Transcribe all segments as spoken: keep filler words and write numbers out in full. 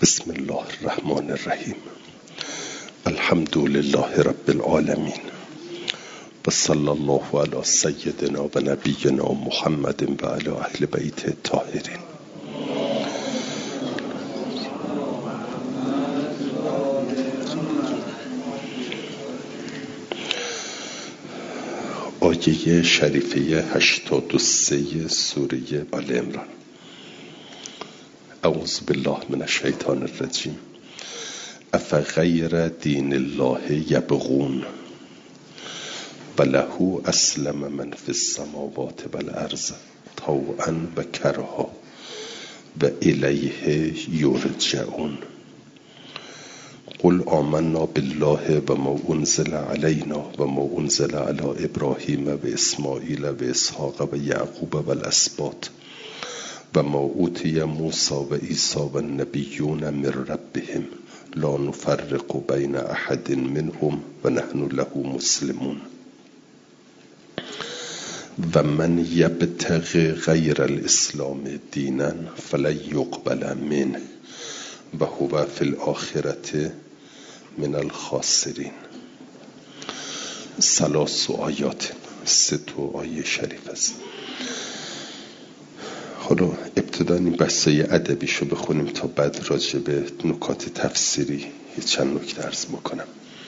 بسم الله الرحمن الرحیم. الحمد لله رب العالمین و صلی الله علی سیدنا و نبینا محمد و علی اهل بیت الطاهرین. آیه شریفه هشتاد و سه سوره آل عمران. اعوذ بالله من الشیطان الرجیم. افغیر دین الله یبغون و له اسلم من فی السماوات و الارض طوعا و کرها و الیه یرجعون. قل آمنا بالله و ما انزل علینا و ما انزل علی ابراهیم و اسماعیل و اسحاق و یعقوب و الاسباط و ما اوتی موسی و عیسی و النبیون من ربهم لا نفرق بین احد منهم و نحن له مسلمون. و من یبتغی غیر الاسلام دینا فلن یقبل منه و هو فی الاخرة من الخاسرین. ثلاث آیات، سه تا آیه شریف است. حالا ابتدا این بحثای ادبیشو بخونیم تا بعد راجع به نکات تفسیری یه چند نکته عرض میکنم.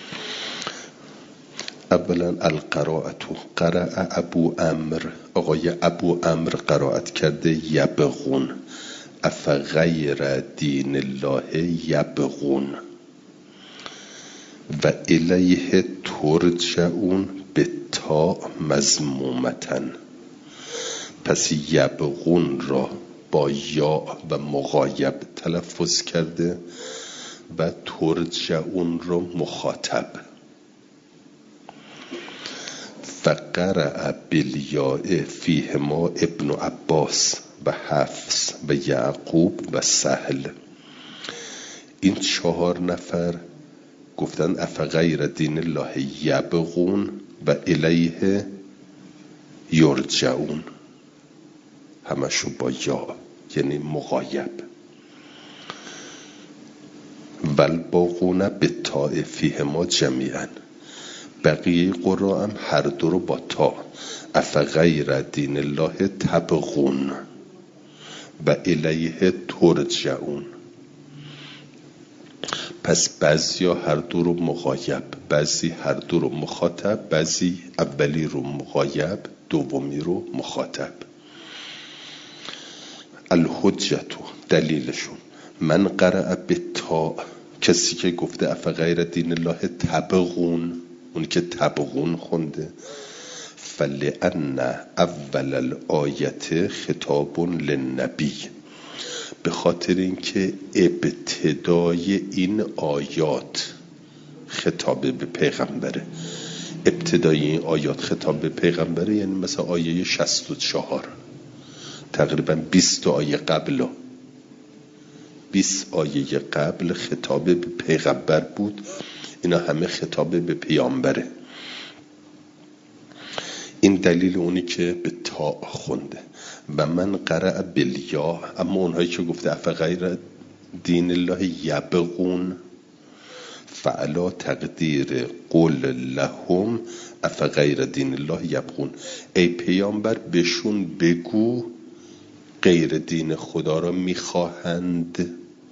اولا القراءت. قرأ ابو امر، آقای ابو امر قرائت کرده یبغون. افغیر دین الله یبغون و الیه ترجعون به تا مضمومتن. پس یبغون را با یا و مغایب تلفظ کرده و ترجعون را مخاطب. فقرأ بالیاء فیهما ابن عباس و حفص و یعقوب و سهل. این چهار نفر گفتن افغیر دین الله یبغون و الیه یرجعون، همشون با یا یعنی مغایب. والباقون بالتاء فیهما جمیعا. بقیه قرآن هم هر دو رو با تا. افغیر دین الله تبغون و الیه ترجعون. پس بعضی هر دو رو مغایب، بعضی هر دو رو مخاطب، بعضی اولی رو مغایب، دومی رو مخاطب. الحجتو، دلیلشون. من قرأ به تا، کسی که گفته افغیر دین الله تبغون، اونی که تبغون خونده، فلأن اول الآیت خطاب للنبی، به خاطر اینکه ابتدای این آیات خطاب به پیغمبره. ابتدای این آیات خطاب به پیغمبره یعنی مثلا آیه شصت و چهار، تقریبا بیست آیه قبل، بیست آیه قبل خطاب به پیغمبر بود. اینا همه خطاب به پیامبره. این دلیل اونی که به تا خونده. و من قرأ بالیا، اما اونهایی که گفته افغیر دین الله یبغون فعلا تقدیر قول لهم افغیر دین الله یبغون. ای پیامبر بهشون بگو غیر دین خدا را میخواهند.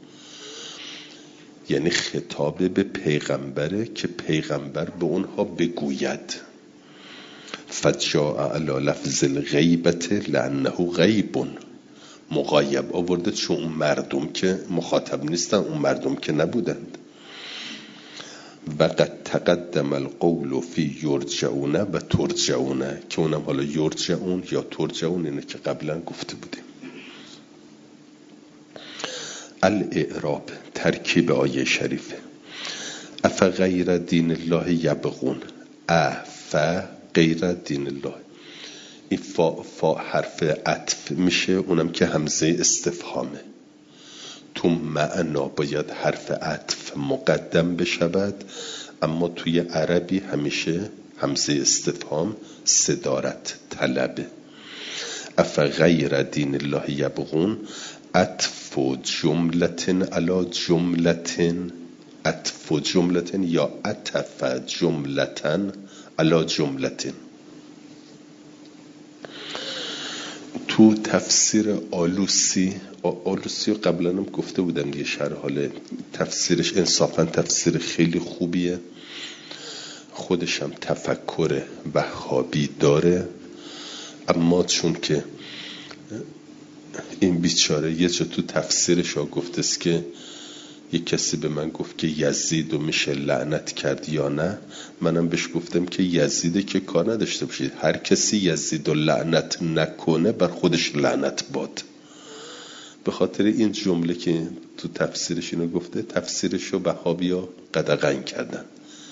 یعنی خطاب به پیغمبره که پیغمبر به اونها بگوید. فجاء علی لفظ الغیبت لانه غیب، مغایب آورده چون اون مردم که مخاطب نیستن، اون مردم که نبودند. و قد تقدم القول فی یرجعون و ترجعون، که اونم حالا یرجعون یا ترجعون اینه که قبلا گفته بودیم. الاعراب، ترکیب آیه شریفه. افغیر دین الله یبغون. اف غیر دین الله، این فا, فا حرف عطف میشه، اونم که همزه استفهامه. تو معنا باید حرف عطف مقدم بشود، اما توی عربی همیشه همزه استفهام صدارت طلبه. افغیر دین الله یبغون عطف عطف جملتن علی جملتن، عطف جملتن یا عطف جملتن علی جملتن. تو تفسیر آلوسی، آلوسی رو قبلا هم گفته بودم یه شرح، حاله تفسیرش انصافا تفسیر خیلی خوبیه، خودش هم تفکر وهابی داره، اما چون که این بیچاره یه جا تو تفسیرش ها گفته است که یه کسی به من گفت که یزید رو میشه لعنت کرد یا نه، منم بهش گفتم که یزیده که کار نداشته باشید، هر کسی یزید رو لعنت نکنه بر خودش لعنت باد. به خاطر این جمله که تو تفسیرش اینو گفته، تفسیرش رو وهابی ها قدغن کردن،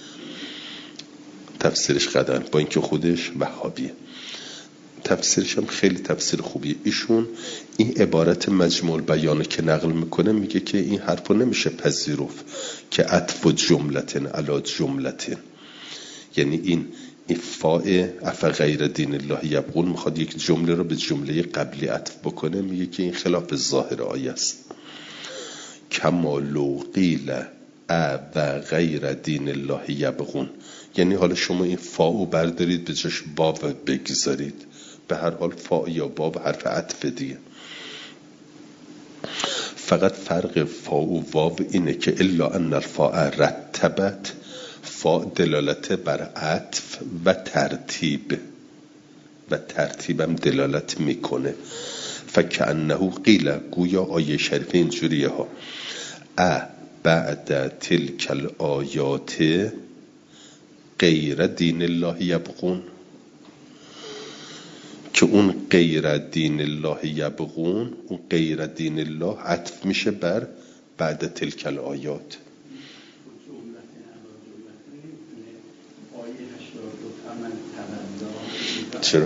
تفسیرش قدغن، با اینکه خودش وهابیه. تفسیرش هم خیلی تفسیر خوبیه. ایشون این عبارت مجموع البیان که نقل میکنه میگه که این حرفو نمیشه پذیرفت که عطف جملتن علی جملتن، یعنی این این فاء اف غیر دین الله یبغون میخواد یک جمله رو به جمله قبلی عطف بکنه، میگه که این خلاف ظاهر آیه است. کما لو قیل ا و غیر دین الله یبغون، یعنی حالا شما این فاء بردارید به جاش باب بگذارید، به هر حال فاء یا باب حرف عطف دیگه، فقط فرق فاء و واو اینه که الا ان الفاء رتبت، فاء دلالت بر عطف و ترتیب و ترتیبم دلالت میکنه. فکأنه قیل، گویا آیه شریفه اینجوریه ها، ا بعد تلک الآیات غیر دین الله یبغون، که اون غیر دین الله یبغون، اون غیر دین الله عطف میشه بر بعد تلک الآیات. چرا؟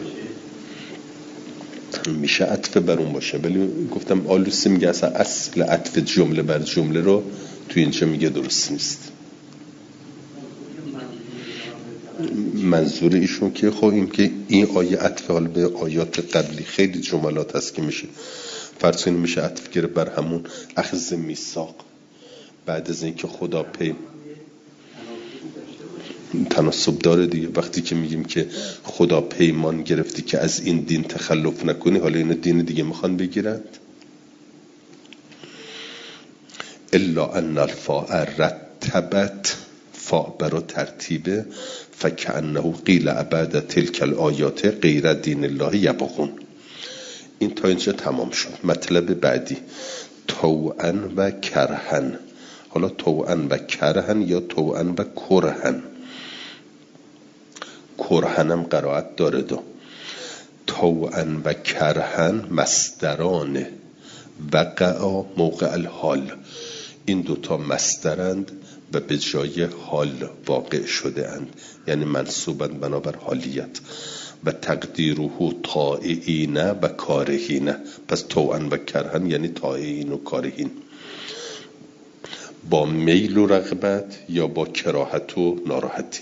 میشه عطف بر اون باشه، ولی گفتم آلوسی میگه اصلا اصل عطف جمله بر جمله رو تو اینجا میگه درست نیست. منظور ایشون که خب این که این آیه عطف حال به آیات قبلی خیلی جملات هست که میشه فرض کنیم میشه عطف گرفت بر همون اخذ میثاق، بعد از اینکه خدا پی تناسب داره دیگه، وقتی که میگیم که خدا پیمان گرفتی که از این دین تخلف نکنی، حالا اینو دین دیگه میخوان بگیرند. الا ان الفاء رتبت، فاء برا ترتیبه، فکأنه قیل بعد تلک الآیات غیر دین الله یبغون. این تا اینجا تمام شد. مطلب بعدی طوعا و کرهن، حالا طوعا و کرهن یا طوعا و کرهن، کرهنم قرائت داره دو. طوعا و کرهن مصدران، وقعا موقع الحال، این دوتا مصدرند و به جای حال واقع شده اند، یعنی منصوبند بنابر حالیت. و تقدیره طائعین و کارهین، پس طوعا و کرهن یعنی طائعین و کارهین، با میل و رغبت یا با کراهت و ناراحتی.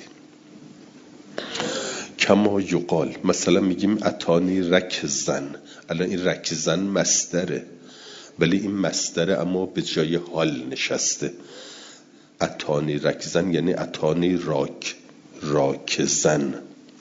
کما یقال، مثلا میگیم اتانی رکزن، الان این رکزن مصدره، ولی این مصدره اما به جای حال نشسته. اتانی رکزن یعنی اتانی راک راکزن.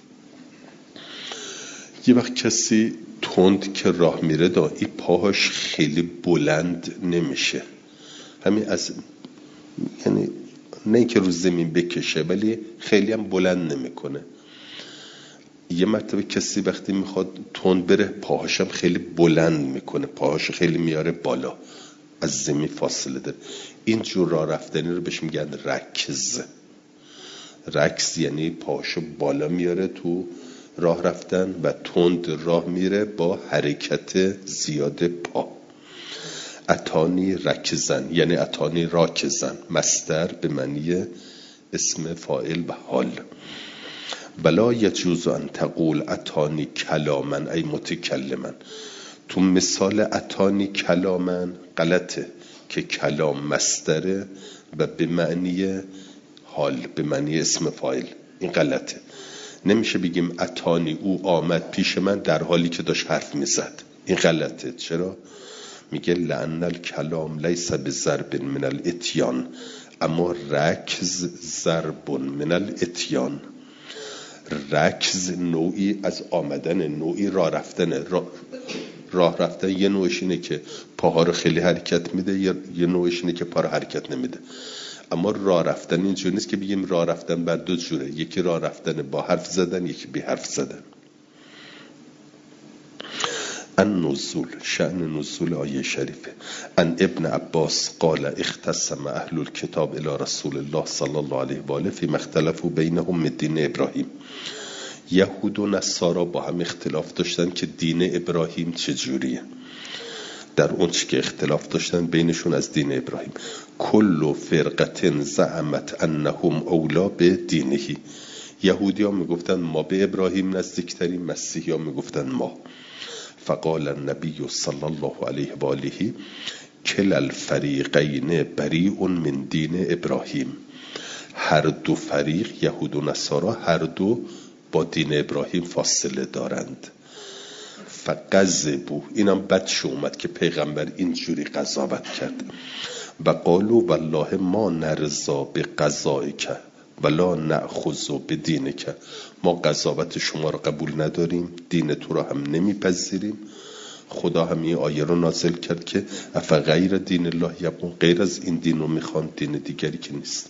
یه وقت کسی تند که راه میره دا این پاهاش خیلی بلند نمیشه، همین از یعنی نه اینکه رو زمین بکشه ولی خیلی هم بلند نمیکنه. یه مرتبه کسی وقتی میخواد تند بره پاهاش هم خیلی بلند میکنه، پاهاش خیلی میاره بالا، از زمین فاصله داره. این جور راه رفتنی رو بهش میگن رکز. رکز یعنی پاهاشو بالا میاره تو راه رفتن و تند راه میره با حرکت زیاد پا. اتانی رکزن یعنی اتانی راکزن، مصدر به معنی اسم فاعل و حال. بلا یجوز ان تقول اتانی کلامن ای متکلمن، تو مثال اتانی کلامن غلطه که کلام مصدره و به معنی حال، به معنی اسم فاعل، این غلطه. نمیشه بگیم اتانی او آمد پیش من در حالی که داشت حرف میزد، این غلطه. چرا؟ میگه لأن الکلام لیس بضرب من الاتیان، اما رکز ضرب من الاتیان. رکز نوعی از آمدن، نوعی راه رفتن. راه, راه رفتن یه نوعش اینه که پاها رو خیلی حرکت میده، یه نوعش اینه که پا رو حرکت نمیده. اما راه رفتن اینجور نیست که بگیم راه رفتن بر دو جوره، یکی راه رفتن با حرف زدن، یکی بی حرف زدن. ان نزول، شأن نزول آیه شریفه. ان ابن عباس قال اختصم اهل الكتاب الى رسول الله صلی الله علیه و آله فيما اختلفوا بینهم من دین ابراهیم. یهود و نصارا با هم اختلاف داشتن که دین ابراهیم چجوریه، در اون چی که اختلاف داشتن بینشون از دین ابراهیم. کل فرقه زعمت انهم اولا به دینه. یهودی ها میگفتن ما به ابراهیم نزدیکتریم، مسیحی ها میگفتن ما. فقال النبی صلی الله علیه و آله کل الفریقین بریء من دین ابراهیم. هر دو فریق، یهود و نصارا، هر دو با دین ابراهیم فاصله دارند. فقذبوا، اینم بدش اومد که پیغمبر اینجوری قضاوت کرد. و قالوا والله ما نرضا به قضایک ولا نأخذ به دینک. ما قضاوت شما رو قبول نداریم، دین تو رو هم نمیپذیریم. خدا هم این آیه رو نازل کرد که افغیر دین الله یبغون، غیر از این دین رو میخوان، دین دیگری که نیست.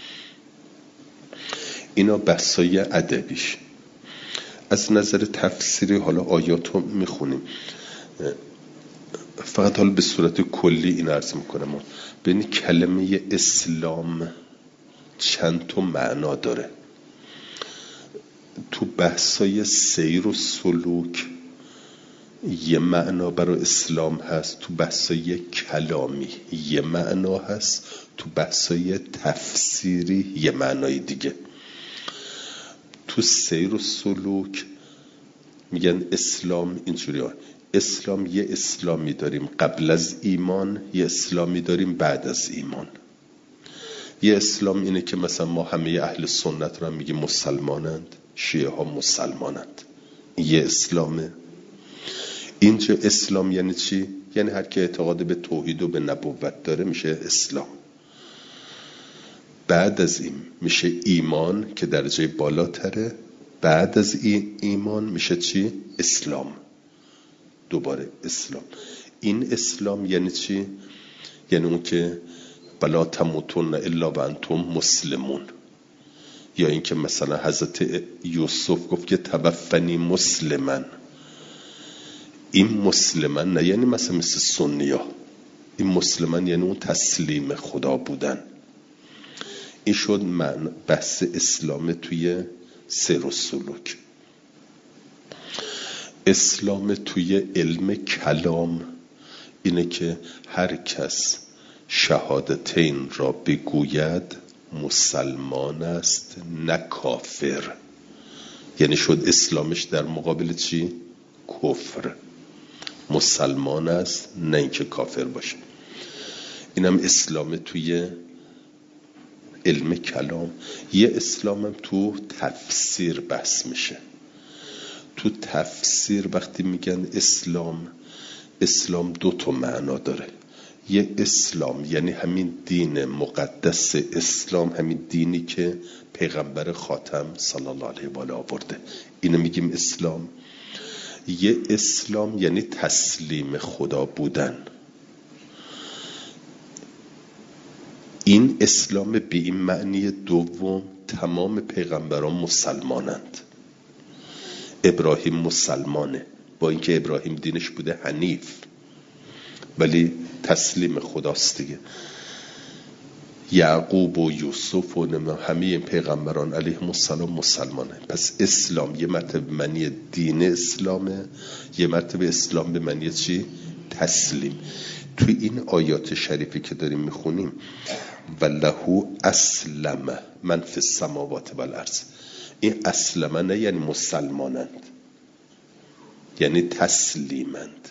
اینا بحثای ادبیش. از نظر تفسیری حالا آیات رو میخونیم، فقط حالا به صورت کلی این عرض میکنم. ببین کلمه اسلام چند تا معنا داره. تو بحثای سیر و سلوک یه معنا برای اسلام هست، تو بحثای کلامی یه معنا هست، تو بحثای تفسیری یه معنای دیگه. تو سیر و سلوک میگن اسلام اینجوری ها. اسلام یه اسلامی داریم قبل از ایمان، یه اسلامی داریم بعد از ایمان. یه اسلام اینه که مثلا ما همه اهل سنت رو هم میگیم مسلمانند، شیعه ها مسلمانند، یه اسلامه. اینجا اسلام یعنی چی؟ یعنی هر که اعتقاد به توحید و به نبوت داره میشه اسلام. بعد از این میشه ایمان که درجه بالاتره. بعد از این ایمان میشه چی؟ اسلام. دوباره اسلام. این اسلام یعنی چی؟ یعنی اون که بلا تموتن الا و انتم مسلمون. یا این که مثلا حضرت یوسف گفت که توفنی مسلمن. این مسلمن نه یعنی مثلا مثل سنیا، این مسلمن یعنی اون تسلیم خدا بودن. این شد من بحث اسلام توی سیر و سلوک. اسلام توی علم کلام اینه که هر کس شهادتین را بگوید مسلمان است نه کافر. یعنی شد اسلامش در مقابل چی؟ کفر. مسلمان است نه اینکه کافر باشه. اینم اسلام توی علم کلام. یه اسلامم تو تفسیر بحث میشه. تو تفسیر وقتی میگن اسلام، اسلام دو تا معنا داره. یه اسلام یعنی همین دین مقدس اسلام، همین دینی که پیغمبر خاتم صلی الله علیه و آله آورده، اینو میگیم اسلام. یه اسلام یعنی تسلیم خدا بودن. این اسلام به این معنی دوم تمام پیغمبران مسلمانند. ابراهیم مسلمانه، با اینکه ابراهیم دینش بوده حنیف، ولی تسلیم خداست دیگه. یعقوب و یوسف و همه این پیغمبران علیهم السلام مسلمانه. پس اسلام یه مرتبه معنی دین اسلامه، یه مرتبه اسلام به معنی چی؟ تسلیم. توی این آیات شریفی که داریم میخونیم والله اسلم من فی السماوات والارض، این اسلمه نه یعنی مسلمانند، یعنی تسلیمند.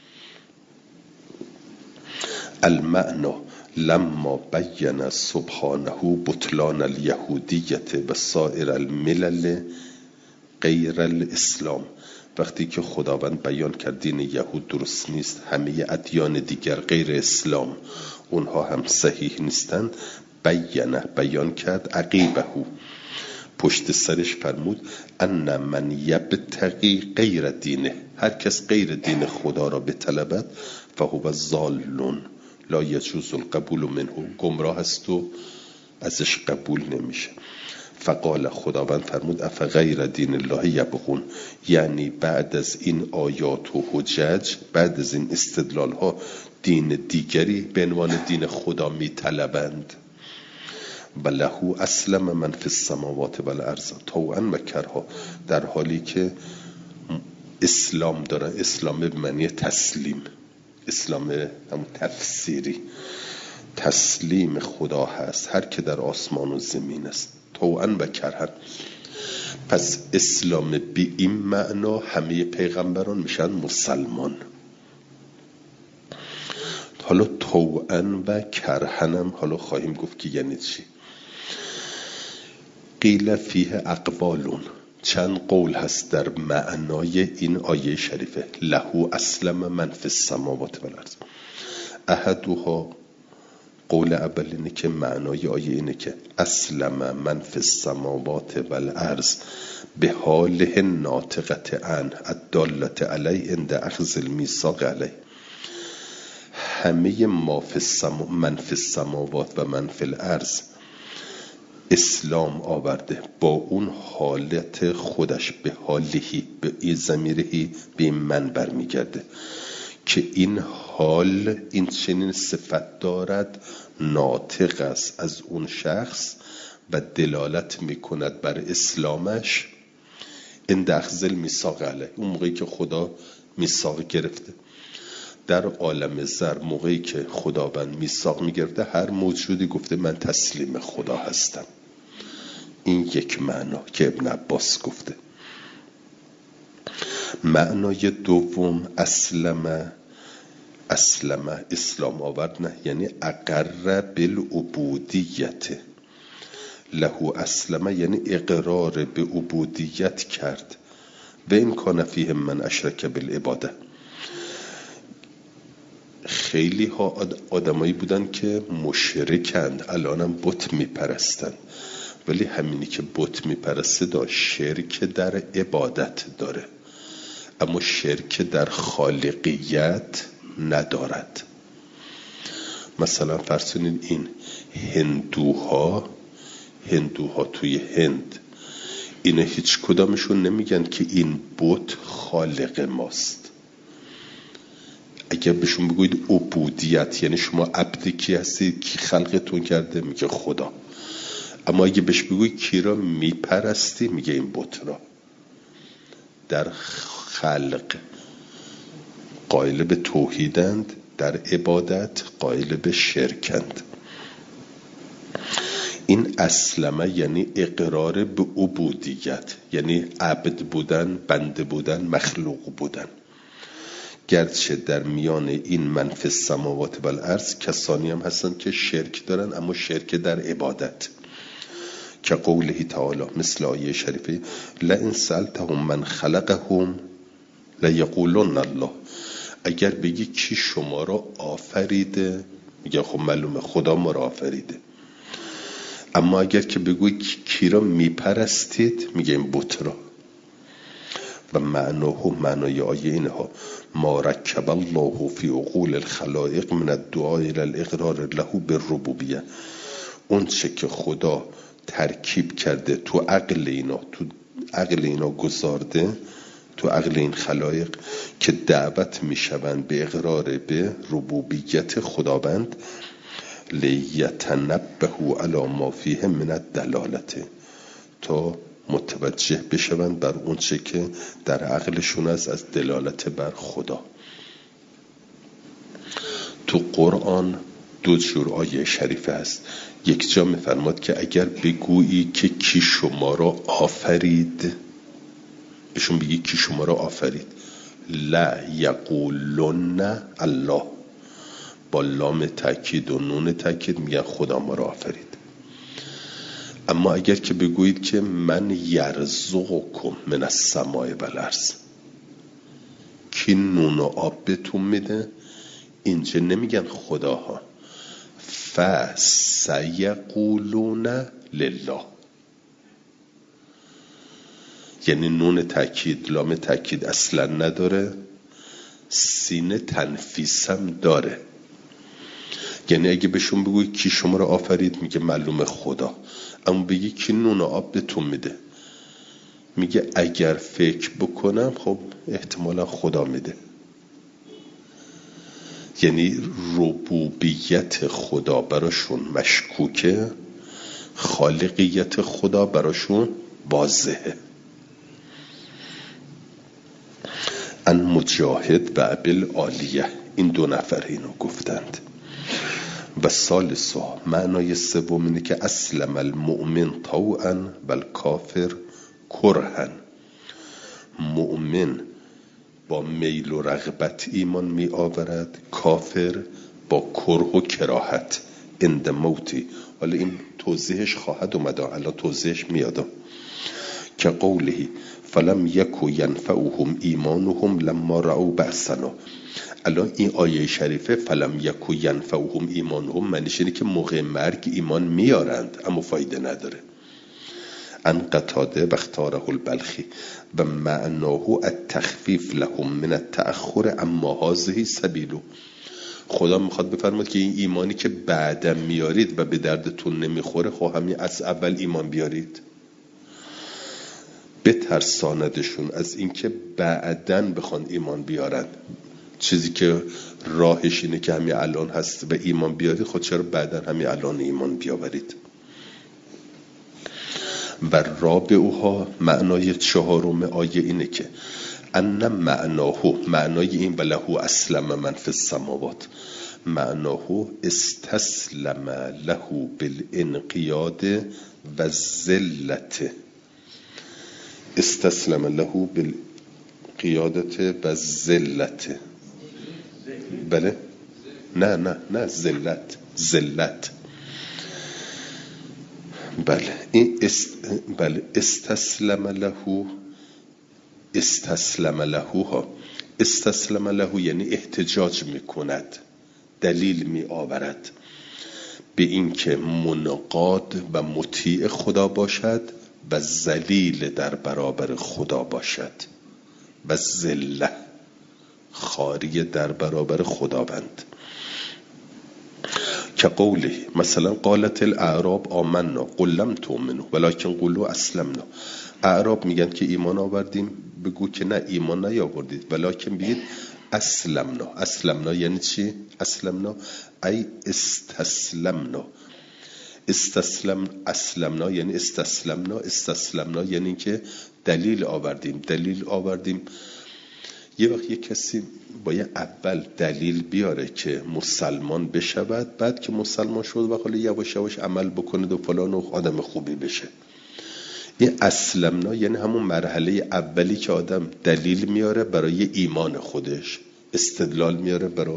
المعنا لما بین سبحانه بطلان الیهودیت و سایر الملل غیر الاسلام. وقتی که خداوند بیان کرد دین یهود درست نیست، همه ادیان دیگر غیر اسلام اونها هم صحیح نیستند، بیانه بیان کرد عقیبه پشت سرش فرمود ان من یبتغی غیر دینه، هر کس غیر دین خدا را بطلبد فهو ضال لا یجوز القبول منه، گمراه است و ازش قبول نمیشه. فقال خداوند فرمود افغیر دین الله یبغون، یعنی بعد از این آیات و حجج، بعد از این استدلال ها دین دیگری به عنوان دین خدا میطلبند. و له اسلم من فی السماوات و الارض طوعا و کرها، در حالی که اسلام دارن. اسلام به معنی تسلیم، اسلام هم تفسیری تسلیم خدا هست، هر که در آسمان و زمین است، طوعا و کرها. پس اسلام به این معنا همه پیغمبران میشن مسلمان. حالا طوعا و کرهنم حالا خواهیم گفت که یعنی چی. قیل فیه اقوالون، چند قول هست در معنای این آیه شریفه. له اسلم من فی السماوات و الارض. احدها، قول اول اینه که معنای آیه اینه که اسلم من فی السماوات و الارض به حاله ناطقت عن الدالت علی عند اخذ المیثاق علی. همه ما فی السما من فی السماوات و من فی الارض اسلام آورده با اون حالت خودش، به حالهی، به این ضمیرهی، به من برمیگرده که این حال این چنین صفت دارد، ناطق است از اون شخص و دلالت میکند بر اسلامش. این اخذ المیثاق علیه، اون موقعی که خدا میثاق گرفته در عالم زر، موقعی که خداوند میثاق میگرفته هر موجودی گفته من تسلیم خدا هستم. این یک معنا که ابن عباس گفته. معنای دوم اسلم، اسلم اسلام آورد نه، یعنی اقر بالعبودیت. له اسلم یعنی اقرار به عبودیت کرد. و این کان فیه من اشرک بالعباده. خیلی ها آدمایی بودن که مشرکند، الانم بت میپرستن، ولی همینی که بت میپرسته دا شرک در عبادت داره، اما شرک در خالقیت ندارد. مثلا فرض کنید این هندوها هندوها توی هند اینه هیچ کدامشون نمیگن که این بت خالق ماست. اگر بهشون بگوید عبودیت یعنی شما عبد کی هستید، کی خلقتون کرده، میگه خدا. اما اگه بهش بگوید کی را میپرستی، میگه این بت را. در خلق قائل به توحیدند، در عبادت قائل به شرکند. این اسلمه یعنی اقرار به عبودیت، یعنی عبد بودن، بنده بودن، مخلوق بودن. گرچه در میان این من فی السماوات و الارض کسانی هم هستن که شرک دارن، اما شرک در عبادت، که قوله تعالی، مثل آیه شریفه لئن سألتهم من خلقهم لیقولن الله. اگر بگی کی شما را آفریده، میگه خب معلومه خدا ما را آفریده. اما اگر که بگوی کی را میپرستید، میگه این بت را. و معناه معنای آیه اینها ما رکب الله فی عقول الخلائق من الدعاء الى الاقرار له بالربوبیه. اون چه که خدا ترکیب کرده تو عقل اینا، تو عقل اینا گذارده، تو عقل این خلائق، که دعوت میشوند به اقرار به ربوبیت خداوند. لیتنبهوا علی ما فیه من الدلالته، تا متوجه بشوند بر اون چه که در عقلشون است از دلالت بر خدا. تو قرآن دو جور آیه شریفه است. یک جا میفرماد که اگر بگویی که کی شما را آفرید، بهشون بگی کی شما را آفرید، لا یقولن الله، با لام تاکید و نون تاکید میگن خدا ما را آفرید. اما اگر که بگویید که من یرزقکم من السماء و الارض، کی نون و آب بهتون میده؟ اینجا نمیگن خداها. فسیقولون لله، یعنی نون تاکید لام تاکید اصلا نداره، سینه تنفیسم داره. یعنی اگه بهشون بگوی کی شما رو آفرید، میگه معلومه خدا. اما بگی کی نون و آب بهتون میده، میگه اگر فکر بکنم خب احتمالا خدا میده. یعنی ربوبیت خدا براشون مشکوکه، خالقیت خدا براشون واضحه. ان مجاهد و ابل عالیه، این دو نفر اینو گفتند. و ثالثا، معنای سوم اینه که اسلم المؤمن طوعا و الکافر کرها. مؤمن با میل و رغبت ایمان می آورد، کافر با کره و کراهت. اند موتی، حالا این توضیحش خواهد اومد، الان توضیحش میاد. که قوله فلم یکو ینفعهم ایمانهم لما رأوا بأسنا. الان این آیه شریفه فلم یکو ینفعهم ایمانهم معنیش اینه که موقع مرگ ایمان میارند اما فایده نداره. ان قتاده و اختاره البلخی و معناه التخفیف لهم من التأخر اما هذه سبیلو. خدا میخواد بفرماد که این ایمانی که بعدم میارید و به دردتون نمیخوره، خب همین از اول ایمان بیارید. بترساندشون از اینکه بعدن بخوان ایمان بیارن. چیزی که راهش اینه که همین الان هست و ایمان بیارید، خود چرا بعدن همین الان ایمان بیاورید. و رابعها، معنای چهارم آیه اینه که ان معناه، معنای این وله اسلم من فی السماوات، معناه استسلم له بالانقیاد و ذلت. استسلم له بالقیادت و ذلت. بله نه نه نه ذلت ذلت بله این است... بله استسلم له، استسلم له ها استسلم له یعنی احتجاج میکند، دلیل می آورد به این که منقاد و مطیع خدا باشد و ذلیل در برابر خدا باشد و ذله خاری در برابر خداوند. که قوله مثلا قالت الاعراب آمنا قل لم تؤمنوا ولکن قولوا اسلمنا. اعراب میگن که ایمان آوردیم، بگو که نه ایمان نیاوردید، ولکن بگید اسلمنا. اسلمنا یعنی چی؟ اسلمنا ای استسلمنا. استسلم اسلمنا یعنی استسلمنا. استسلمنا یعنی که دلیل آوردیم. دلیل آوردیم یه وقت یه کسی باید اول دلیل بیاره که مسلمان بشود، بعد که مسلمان شد و حالا یواش یواش عمل بکنه و فلان و آدم خوبی بشه. این اسلمنا یعنی همون مرحله اولی که آدم دلیل میاره برای ایمان خودش، استدلال میاره برای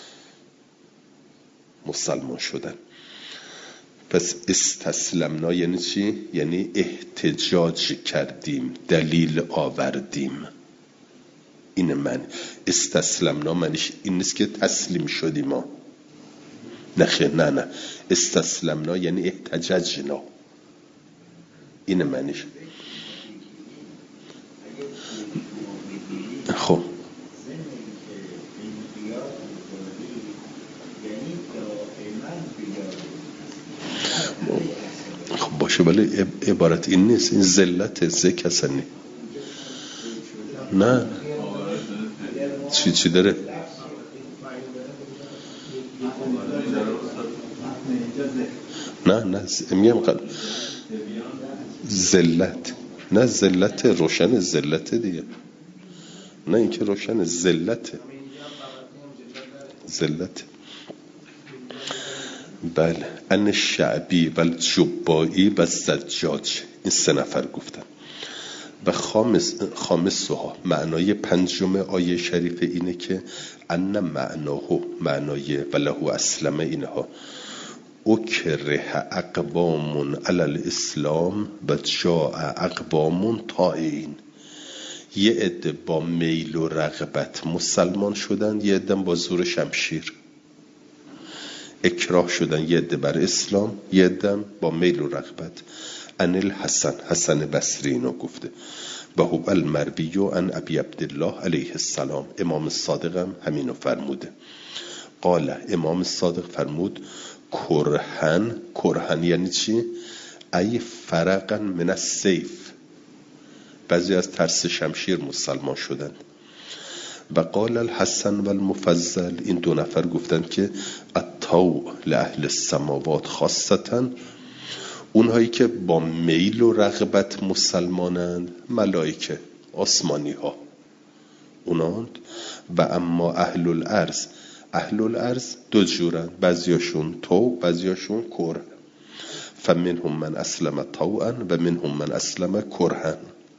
مسلمان شدن. پس استسلمنا یعنی چی؟ یعنی احتجاج کردیم، دلیل آوردیم. این من استسلمنا معنیش این نیست که تسلیم شدیم ما، نه نه نه. استسلمنا یعنی احتجاجنا، این معنیش. خب خب باشه، ولی عبارت این نیست. این ذلت ذکر هستنی. نه چی چی داره؟ نه نه میگم ذلت، نه ذلت روشن، ذلت دیگه، نه این که روشن ذلت ذلت. بله. ان شعبی و الجبائی و الزجاج، این سه نفر گفتن. و خامس خامسها، معنای پنجم آیه شریف اینه که ان معناه، معنای وله اسلم اینها اکره اقوام علی الاسلام و جاء اقوام طائعین. یه عده با میل و رغبت مسلمان شدن، یه عده با زور شمشیر اکراه شدن، یه عده بر اسلام، یه عده با میل و رغبت. ان الحسن، حسن بصری اینو گفته. و هو المروی عن ابی عبدالله علیه السلام، امام صادق هم همینو فرموده. قال، امام صادق فرمود کرهن، کرهن یعنی چی؟ ای فرقا من السیف، بعضی از ترس شمشیر مسلمان شدند. و قال الحسن و المفضل، این دو نفر گفتند که الطوع لأهل السماوات خاصتا، اونهایی که با میل و رغبت مسلمانند، ملائکه آسمانی ها اوناند. و اما اهل الارض، اهل الارض دو جورند، بعضیاشون طوع بعضیاشون کره. فمنهم من اسلم طوعا و منهم من اسلم کرها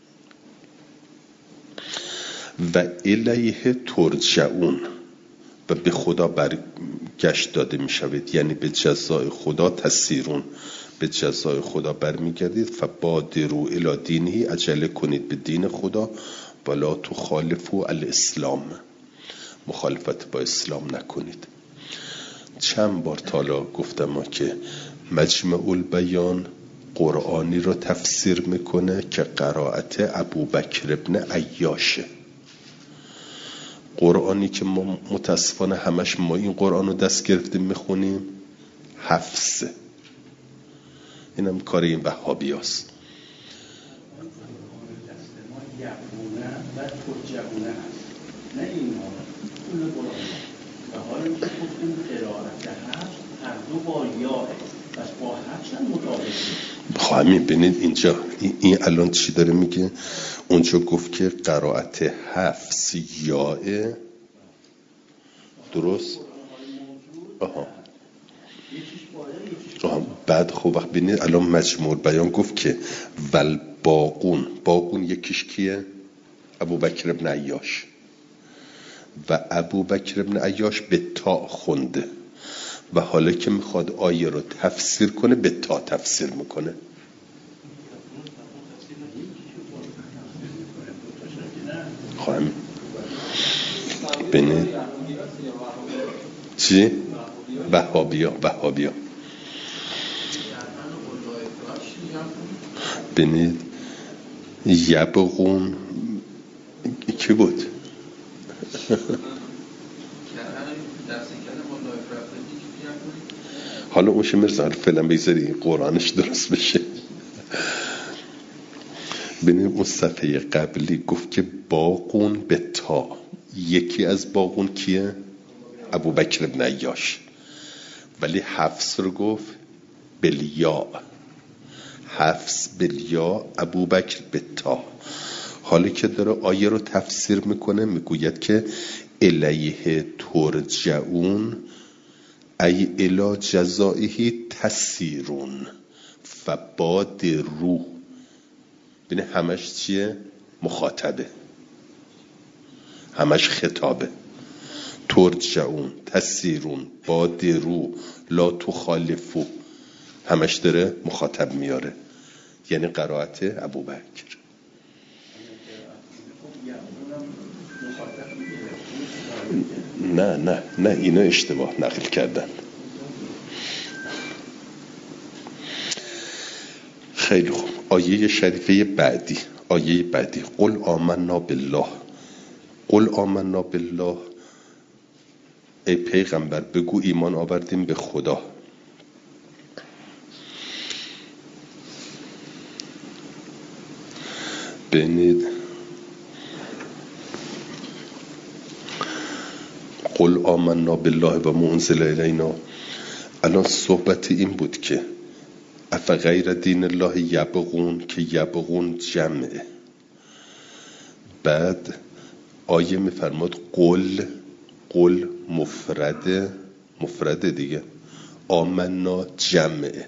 و الیه ترجعون، و به خدا برگشت داده می شود، یعنی به جزای خدا تسیرون، به جزای خدا برمیگردید. فبادروا الی دینه، عجله کنید به دین خدا. ولا تخالفوا الاسلام، مخالفت با اسلام نکنید. چند بار تالا گفتم ما که مجمع البیان قرآنی رو تفسیر میکنه که قرائت ابوبکر ابن عیاشه. قرآنی که ما متاسفانه همش ما این قرآن رو دست گرفتیم میخونیم حفظه، اینم کار این وهابی هست. و ترجعونه هست، نه این ها اون قرآن. و حالا میشه گفتیم قرائت حفظ هر دو با یاه، پس با حفظ هم مطابقه. خب همین ببینید اینجا این الان چی داره میگه. اونجا گفت که قرائت حفظ یاه، درست؟ آها آها بعد خب وقت ببینید الان مجموع بیان گفت که ول باقون، باقون یکیش کیه؟ ابوبکر ابن عیاش. و ابوبکر ابن عیاش به تا خونده و حالا که میخواد آیه رو تفسیر کنه به تا تفسیر میکنه. خواهم ببینید چی؟ وهابیا، وهابیا ببینید یبغون کی بود؟ حالا اون شمرزال فعلا بیزاری قرآنش درست بشه. ببینید اون صفحه قبلی گفت که باقون به تا، یکی از باقون کیه؟ ابوبکر ابن عیاش. ولی حفظ رو گفت بالیا، حفظ بالیا، ابوبکر به تا. حالی که داره آیه رو تفسیر میکنه میگوید که الیه ترجعون ای الی جزائه تسیرون فبادروا. ببین همش چیه؟ مخاطبه، همش خطابه. ترجعون، تسیرون، بادروا، لا تخالفوا، همش داره مخاطب میاره، یعنی قرائت ابوبکر. نه نه نه اینا اشتباه نقل کردن. خیلی خوب. آیه شریفه بعدی، آیه بعدی قل آمنا بالله، قل آمنا بالله، ای پیغمبر بگو ایمان آوردیم به خدا. ببینید قل آمنا بالله و ما انزل الینا، الان صحبت این بود که افغیر دین الله یبغون، که یبغون جمعه. بعد آیه میفرماد قل، قل مفرده، مفرده دیگه، آمنا جمعه.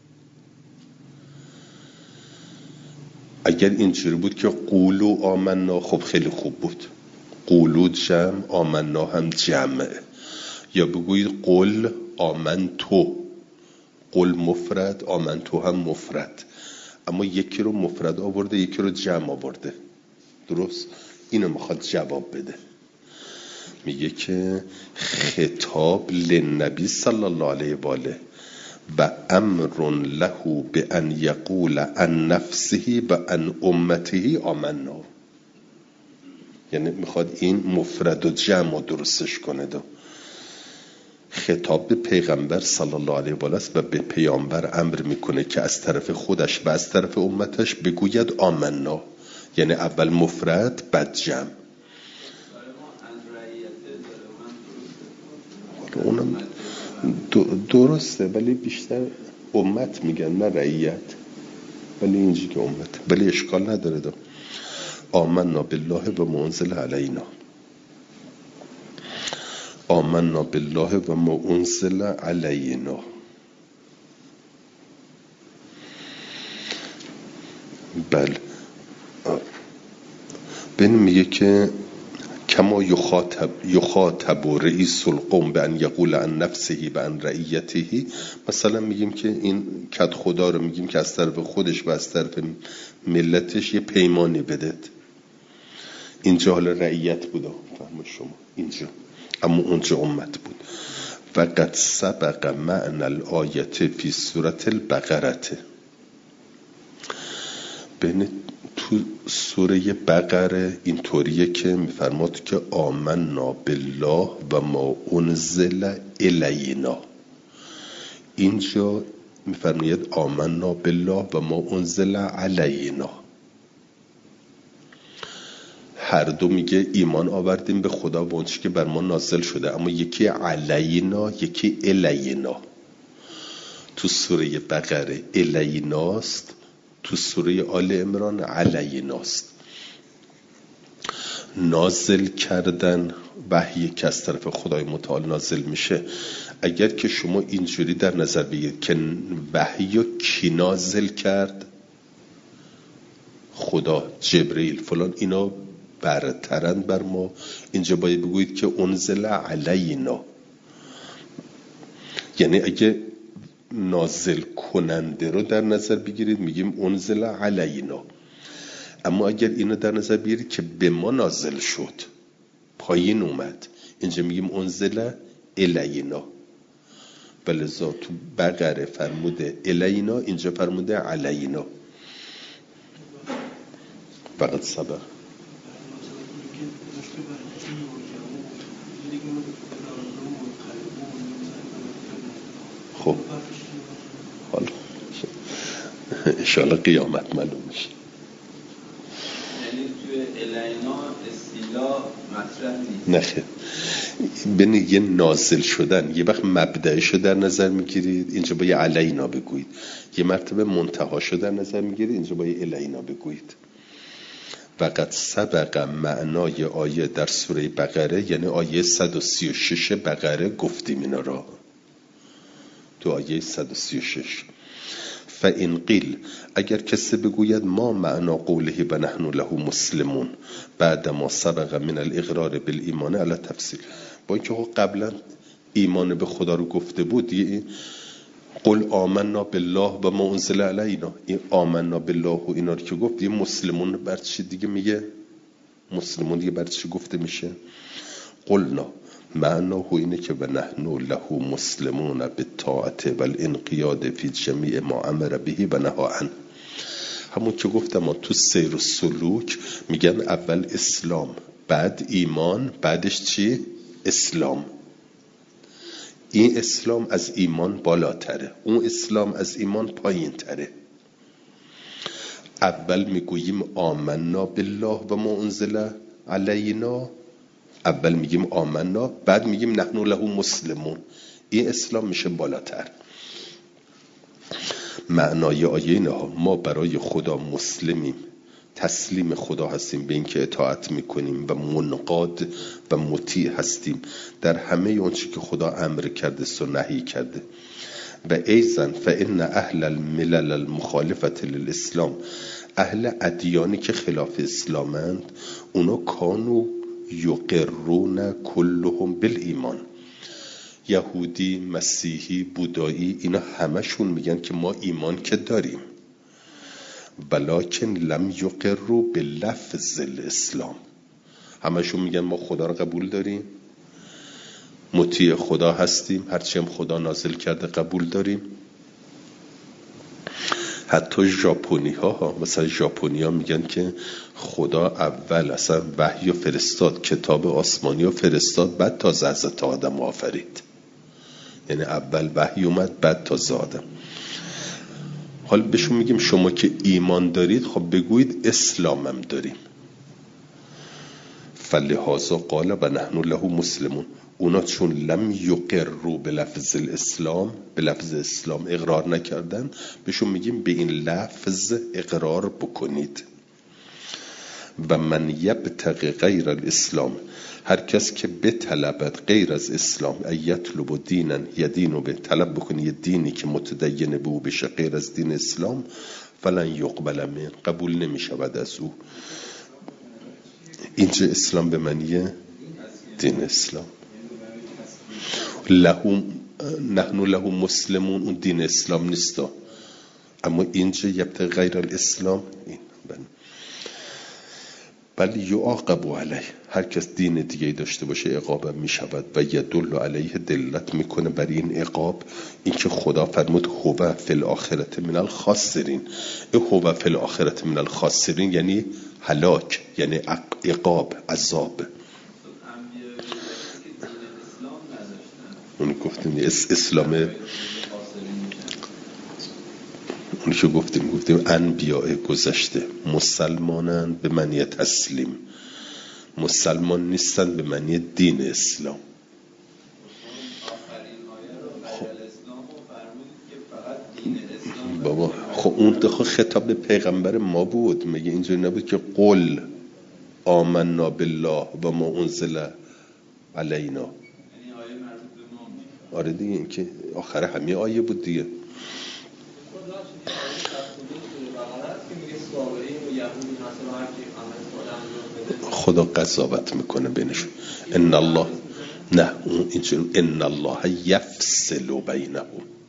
اگر اینجوری بود که قولو آمنا خب خیلی خوب بود، قولو جمع، آمنا هم جمعه. یا بگویید قل آمنتو، قل مفرد، آمنتو هم مفرد، اما یکی رو مفرد آورده یکی رو جمع آورده، درست؟ اینو میخواد جواب بده. میگه که خطاب لنبی صلی الله علیه و آله و امر له به ان یقول عن نفسه و عن امته آمنا. یعنی میخواد این مفرد و جمع و درستش کنه. دو خطاب به پیغمبر صلی الله علیه و آله و به پیامبر امر میکنه که از طرف خودش و از طرف امتش بگوید آمنا، یعنی اول مفرد بعد جمع. اونم درسته ولی بیشتر امت میگن نه رعیت، ولی اینجی که امت، ولی اشکال نداره. دو آمنا بالله و ما انزل علینا، آمنا بالله و ما انزل علینا. بله بین میگه که کما یخاطب یخاطب رئیس القوم به ان یقول عن نفسه و عن رعیته. مثلا میگیم که این کد خدا رو میگیم که از طرف خودش و از طرف ملتش یه پیمانی بدید. اینجا حالا رعیت بود فهم شما اینجا، اما اونجا امت بود. و قد سبق معنی الآیت فی سورة البقره. بین تو سوره بقره اینطوریه که میفرماد که آمنا بالله و ما انزل الینا. اینجا میفرماید آمنا بالله و ما انزل علینا. هر دو میگه ایمان آوردیم به خدا و اونچه که بر ما نازل شده، اما یکی علینا یکی الینا. تو سوره بقره الیناست، تو سوره آل عمران علیناست. نازل کردن وحی که از طرف خدای متعال نازل میشه. اگر که شما اینجوری در نظر بگیرید که وحی رو کی نازل کرد، خدا، جبرئیل، فلان، اینا برترند بر ما، اینجا باید بگویید که انزل علینا. یعنی اگه نازل کننده رو در نظر بگیرید میگیم انزل علینا، اما اگر اینو در نظر بگیرید که به ما نازل شد، پایین اومد، اینجا میگیم انزل الینا. ولذا تو بقره فرموده الینا، اینجا فرموده علینا. فقط سبق خب حالا انشاءالله قیامت معلوم میشه. یعنی توی الینا استیلا مطرح نیست. نخیر، بین یه نازل شدن، یه وقت مبدأشو در نظر میگیرید، اینجا با یه علینا بگویید. یه مرتبه منتهاشو در نظر میگیرید، اینجا با یه الینا بگویید. وقد سبق معنای آیه در سوره بقره، یعنی آیه صد و سی و شش بقره گفتیم اینا را. تو آیه صد و سی و شش فإن قیل، اگر کسی بگوید ما معنا قوله و نحن له مسلمون بعد ما سبق من الاقرار بالایمان علی تفصیل، با اینکه قبلا ایمان به خدا رو گفته بود، یه قل آمنا بالله و ما انزل علینا، این آمنا بالله و اینا رو که گفت، یه مسلمون بر چی دیگه میگه؟ مسلمون دیگه بر چی گفته میشه؟ قلنا معناه اینه که و نحن له مسلمون بالطاعت والانقیاد فی جمیع ما امر به و نهی عنه. همون که گفتم تو سیر و سلوک میگن اول اسلام، بعد ایمان، بعدش چی؟ اسلام. این اسلام از ایمان بالاتره، اون اسلام از ایمان پایین تره. اول میگوییم آمنا بالله و ما انزل علینا، اول میگیم آمنا، بعد میگیم نحن له مسلمون. این اسلام میشه بالاتر. معنای آیه اینه ما برای خدا مسلمیم، تسلیم خدا هستیم، به این که اطاعت میکنیم و منقاد و مطیع هستیم در همه اون چی که خدا امر کرده و نهی کرده. و ایضا فان اهل الملل المخالفه للاسلام، اهل ادیانی که خلاف اسلامند، اونا کانو یقرون کلهم بالایمان. یهودی، مسیحی، بودایی، اینا همشون میگن که ما ایمان که داریم، ولکن لم یقروا به لفظ الاسلام. همشون میگن ما خدا رو قبول داریم، مطیع خدا هستیم، هرچی هم خدا نازل کرده قبول داریم. حتی ژاپنی ها مثلا ژاپنی ها میگن که خدا اول اصلا وحی و فرستاد، کتاب آسمانی و فرستاد، بعد تا حضرت آدم آفرید. یعنی اول وحی اومد بعد تا آدم. حالا بهشون میگیم شما که ایمان دارید خب بگویید اسلامم داریم. فلهذا قال و نحن له مسلمون. اونا چون لم یقروا به لفظ الاسلام، به لفظ اسلام اقرار نکردن، بهشون میگیم به این لفظ اقرار بکنید. و من یبتغی غیر الاسلام، هر کس که بطلبد غیر از اسلام، ایطلب دینا یدینو، به طلب بکنه یه دینی که متدین به او بشه غیر از دین اسلام، فلن یقبل من، قبول نمیشود از او. اینجا اسلام به معنی دین اسلام. لهم نحن له مسلمون، اون دین اسلام نیستا، اما اینجا یبتغی غیر الاسلام این بل یعاقب علیه، هر کس دین دیگه داشته باشه عقاب می شود. و یدل علیه، دلت میکنه بر این عقاب اینکه خدا فرمود هو فی الاخرة من الخاسرین. هو فی الاخرة من الخاسرین یعنی هلاک، یعنی عقاب، عذاب. اون گفتیم اسلام، اونی که گفتیم گفتیم انبیاء گذشته مسلمانن به معنی تسلیم، مسلمان نیستن به معنی دین اسلام. بابا خب اون دخل خطاب به پیغمبر ما بود، میگه اینجوری نبود که قل آمنا بالله و ما انزل علینا. آره دیگه، این که آخر همه آیه بود دیگه. خدا قضاوت میکنه بینشون. ان الله، نه اینجوری، ان الله یفصل بینهم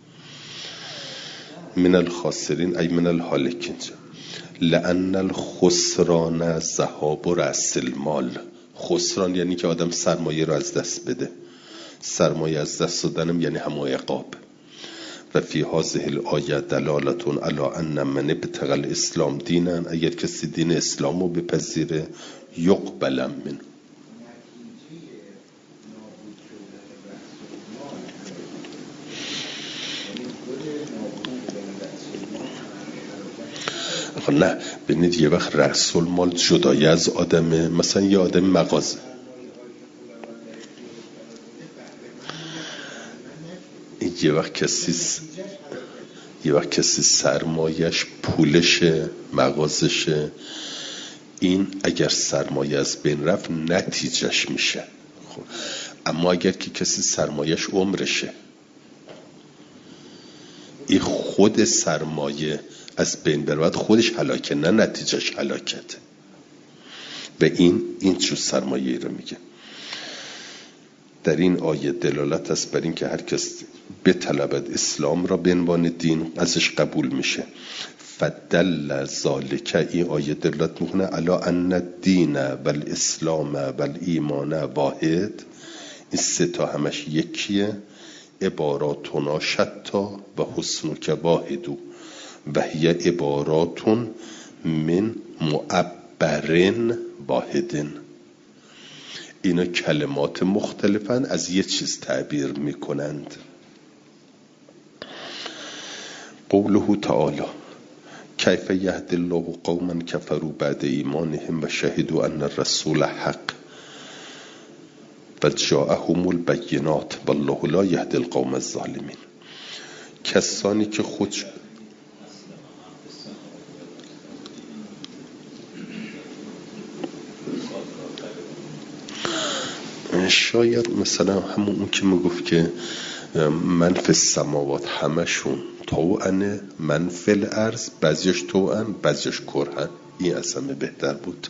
من الخاسرین ای من الهالکین. لأن الخسران ذهاب رأس المال. خسران یعنی که آدم سرمایه رو از دست بده، سرمایه از دست دادنم یعنی هم عقاب. و فی هذه الآیه دلالتون علی ان من ابتغى الاسلام دینا، اگر کسی دین اسلام رو بپذیره یقبل من. نه ببینید یه وقت رأس المال جدای از آدمه، مثلا یه آدم مغازه، یه وقت کسی یه وقت کسی سرمایش پولشه، مغازشه، این اگر سرمایه از بین رفت نتیجهش میشه. خب اما اگر که کسی سرمایش عمرشه، این خود سرمایه از بین برود خودش هلاکه، نه نتیجهش هلاکته. و این این چو سرمایه رو میگه. در این آیه دلالت است بر این که هر کس بطلبد اسلام را به عنوان دین ازش قبول میشه. فدل ذالک، این آیه دلالت میکنه علی ان الدین و الاسلام و الایمان واحد. این سه تا همش یکیه. عباراتنا شتا و حسنک واحدو و هی عباراتون من معبرن واحدن. اینا کلمات مختلفن، از یه چیز تعبیر میکنند. قوله تعالی کیف یهدی الله قوما کفروا بعد ایمانهم و شهدوا ان الرسول حق و جاءهم البینات والله لا یهدی القوم الظالمین. کسانی که خود شاید مثلا همون اون که میگفت که من فی السماوات همشون طوعن، من فی الارض بعضیش طوعن بعضیش کرهن، این اصلا بهتر بود.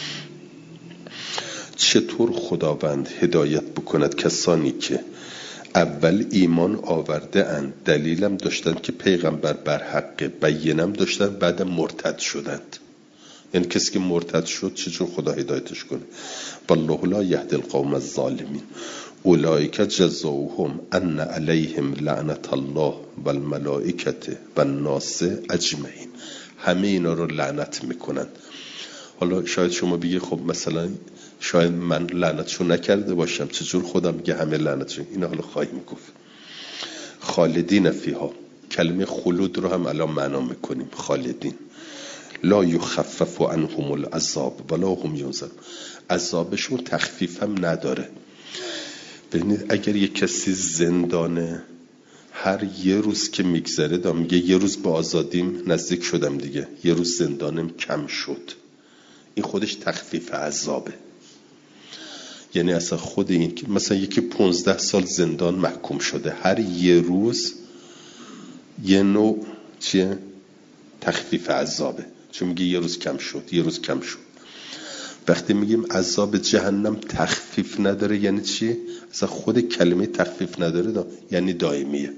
چطور خداوند هدایت بکند کسانی که اول ایمان آورده اند، دلیلم داشتن که پیغمبر بر حقه، بینم داشتن، بعدم مرتد شدند. یعنی کسی که مرتد شد چجور خدا هدایتش کنه؟ والله لا یهدی القوم الظالمین اولئک جزاؤهم ان علیهم لعنت الله والملائکه والناس اجمعین. همه اینا رو لعنت میکنن. حالا شاید شما بگی خب مثلا شاید من لعنتشو نکرده باشم، چجور خدا میگه همه لعنتشون؟ اینا حالا خواهیم گفت. خالدین فیها، کلمه خلود رو هم الان معنا میکنیم. خالدین لا یخفف عنهم العذاب ولا هم ینظرون، عذابشون تخفیف هم نداره. ببینید اگر یک کسی زندانه، هر یه روز که میگذره دا میگه یه روز به آزادیم نزدیک شدم دیگه، یه روز زندانم کم شد، این خودش تخفیف عذابه. یعنی اصلا خود این که مثلا یکی پونزده سال زندان محکوم شده، هر یه روز یه نوع چیه؟ تخفیف عذابه. چون میگه یه روز کم شد، یه روز کم شد. وقتی میگیم عذاب جهنم تخفیف نداره یعنی چی؟ اصلا خود کلمه تخفیف نداره دا. یعنی دائمیه.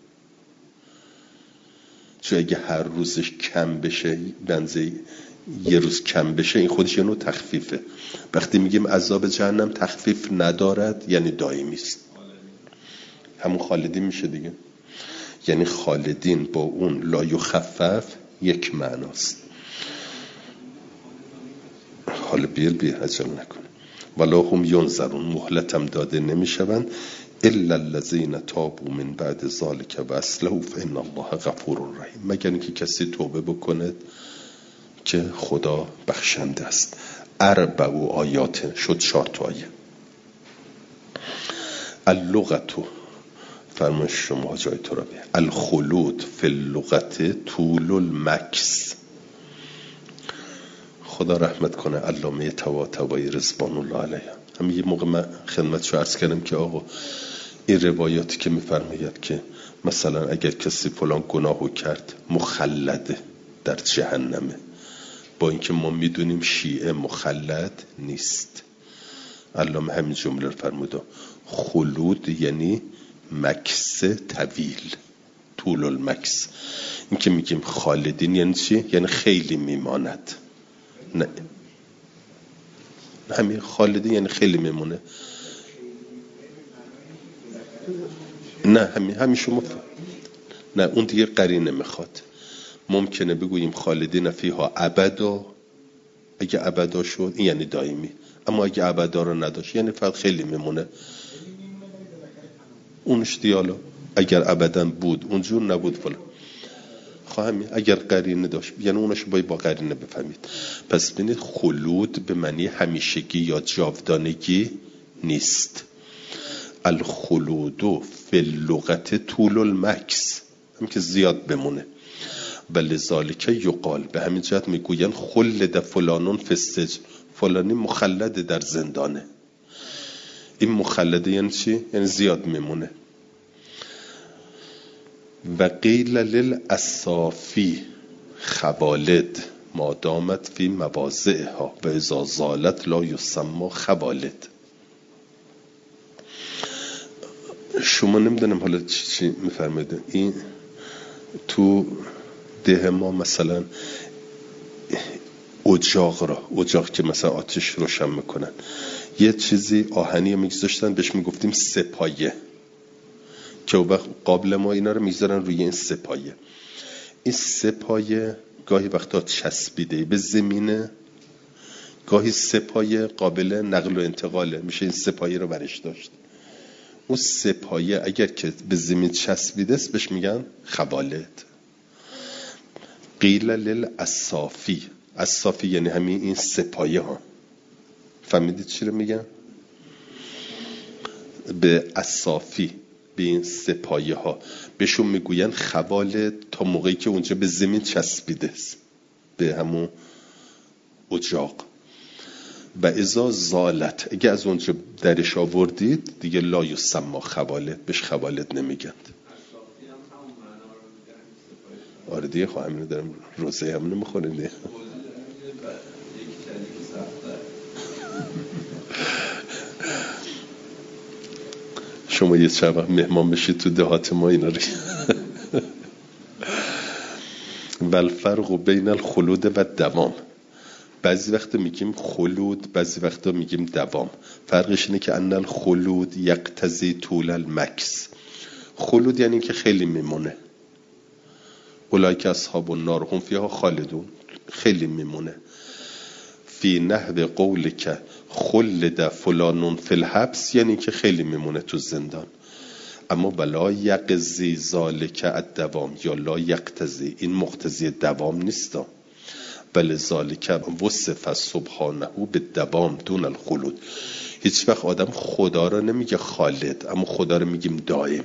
چون اگه هر روزش کم بشه، بنزه یه روز کم بشه، این خودش یه نوع تخفیفه. وقتی میگیم عذاب جهنم تخفیف ندارد یعنی دائمی است. همون خالدین میشه دیگه. یعنی خالدین با اون لا یخفف یک معناست. حالا بیل بی عجل نکنه. ولا هم ینظرون، مهلتم داده نمیشوند. الا الذين تابوا من بعد ذلك واصلحوا فان الله غفور رحیم، مگر اینکه کسی توبه بکنه که خدا بخشنده است. اربع و آیات شد چهار تا آیه. اللغت، فرمایش شما جای تو را به الخلود فی اللغت طول المکث. خدا رحمت کنه علامه طباطبایی رضوان الله علیه. همین یه موقع من خدمتشو عرض کردم که آقا این روایاتی که میفرماید که مثلا اگر کسی فلان گناهو کرد مخلده در جهنمه، با اینکه ما میدونیم شیعه مخلد نیست. علامه همین جمله رو فرموده، خلود یعنی مکث طویل، طول المکث. این که میگیم خالدین یعنی چی؟ یعنی خیلی میماند. نه همین خالدین یعنی خیلی میمونه. نه همین همین شما ف... نه اون دیگه قرینه میخواد. ممکنه بگوییم خالدین فیها ابدا، اگه ابدا شد این یعنی دائمی، اما اگه ابدا رو نداشت یعنی فقط خیلی میمونه. اونش دیالا اگر ابدا بود اونجور نبود فلان. خواهمی اگر قرینه داشت یعنی اونش باید با قرینه بفهمید. پس ببینید خلود به معنی همیشگی یا جاودانگی نیست. الخلود فی اللغت طول المکث، هم که زیاد بمونه. ولذالک یقال، به همین جهت میگوین خلد فلانون فی السجن، فلانی مخلد در زندانه. این مخلده یعنی چی؟ یعنی زیاد میمونه. و قیل للاسافی خوالد ما دامت فی مواضعها و اذا زالت لا یسمى خوالد. شما نمیدونم حالا چی چی میفرمایید. این تو ده ما مثلا اجاق را، اجاق که مثلا آتش روشن میکنن، یه چیزی آهنی میگذاشتن بهش میگفتیم سپایه، که وقت قابل ما اینا رو میذارن روی این سپایه. این سپایه گاهی وقتا چسبیده به زمینه، گاهی سپایه قابل نقل و انتقاله، میشه این سپایه رو برش داشت. اون سپایه اگر که به زمین چسبیده است بهش میگن خوالد. قیل للاسافی، اسافی یعنی همین این سپایه ها. فهمیدید چی رو میگن؟ به اسافی، به این سپایه ها بهشون میگوین خوالد تا موقعی که اونجا به زمین چسبیده است، به همون اجاق. و اذا زالت، اگه از اونجا درش آوردید دیگه لا یسمى خوالد، بهش خوالد نمیگند. آره دیگه خواهم اینو دارم روزه همونو میخوریم دیگه. شما یه چند وقت مهمان بشید تو دهات ما اینا رو والفرق بین الخلود و دوام. بعضی وقت میگیم خلود، بعضی وقت میگیم دوام. فرقش اینه که ان الخلود یقتضی طول المکث. خلود یعنی که خیلی میمونه. اولئک اصحاب النار هم فیها خالدون، خیلی میمونه. فی نحو قولک خلد فلان فی الحبس یعنی که خیلی میمونه تو زندان. اما بلا یقضی ذالک الدوام یا لا یقتضی، این مقتضی دوام نیستا. بل ذالک وصف سبحانه به دوام دون الخلود. هیچ وقت آدم خدا رو نمیگه خالد، اما خدا رو میگیم دائم.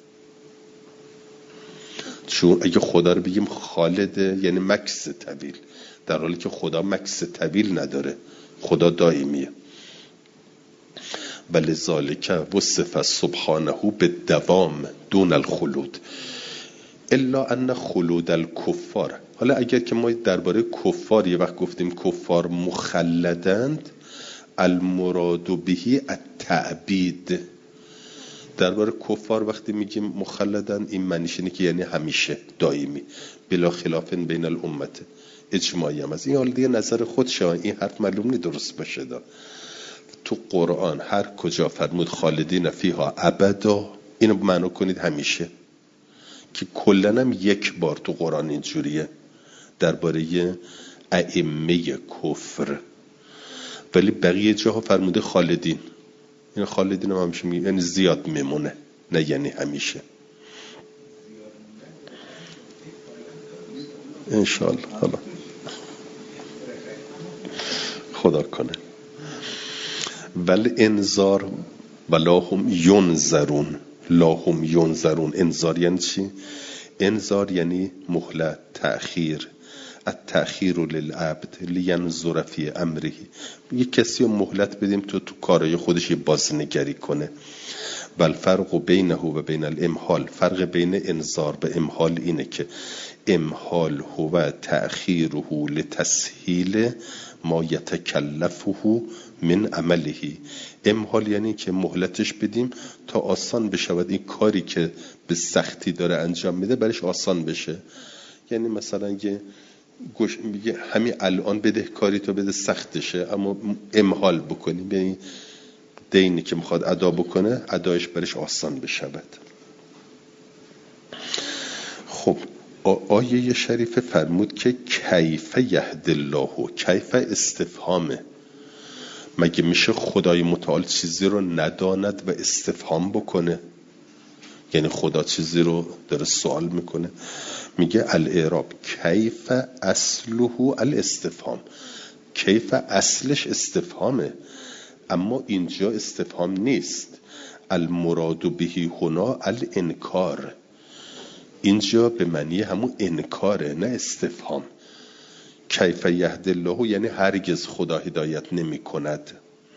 چون اگه خدا رو بگیم خالده یعنی مکث طویل، در حالی که خدا مکث طویل نداره، خدا دائمیه. بل ذالک وصف سبحانه به دوام دون الخلود الا ان خلود الکفار. حالا اگر که ما درباره کفار یه وقت گفتیم کفار مخلدند، المراد بهی التعبید. درباره کفار وقتی میگیم مخلدند این معنیش اینه که یعنی همیشه دائمی، بلا خلاف بین الامت، اجماعی هم از این. حال دیگه نظر خودشه، این حرف معلوم نی درست باشه. دا تو قرآن هر کجا فرمود خالدین فیها ابدا، اینو معنی کنید همیشه، که کلن هم یک بار تو قرآن اینجوریه درباره ائمه کفر، ولی بقیه جاها فرموده خالدین. این خالدین هم همیشه میگه یعنی زیاد میمونه، نه یعنی همیشه. انشالله حالا خدا کنه. ولی انذار ولا هم ینذرون، لا هم ینذرون. انذار یعنی چی؟ انذار یعنی مهلت، تأخیر. التأخیر للعبد لینظر فی امره. یه کسی رو مهلت بدیم تو تو کارهای خودش یه بازنگری کنه. بل فرق بینه و بین الامحال. فرق بین انذار و امحال اینه که امحال هو تأخیره لتسهیل ما یتکلفه من عمله. امحال یعنی که مهلتش بدیم تا آسان بشود این کاری که به سختی داره انجام میده برش آسان بشه. یعنی مثلا یه گوش میگه همین الان بده کاری تو بده سختشه، اما امحال بکنیم یعنی دینی که میخواد ادا بکنه ادایش برش آسان بشود. خب آیه شریف فرمود که کیف یهد الله. کیف استفهامه. مگه میشه خدای متعال چیزی رو نداند و استفهام بکنه؟ یعنی خدا چیزی رو داره سوال میکنه. میگه الاعراب کیف اصله الاستفهام. کیف اصلش استفهامه، اما اینجا استفهام نیست. المراد بهی هنا الانکار. اینجا به معنی همون انکاره، نه استفهام. کیف یهد الله یعنی هرگز خدا هدایت نمی کند.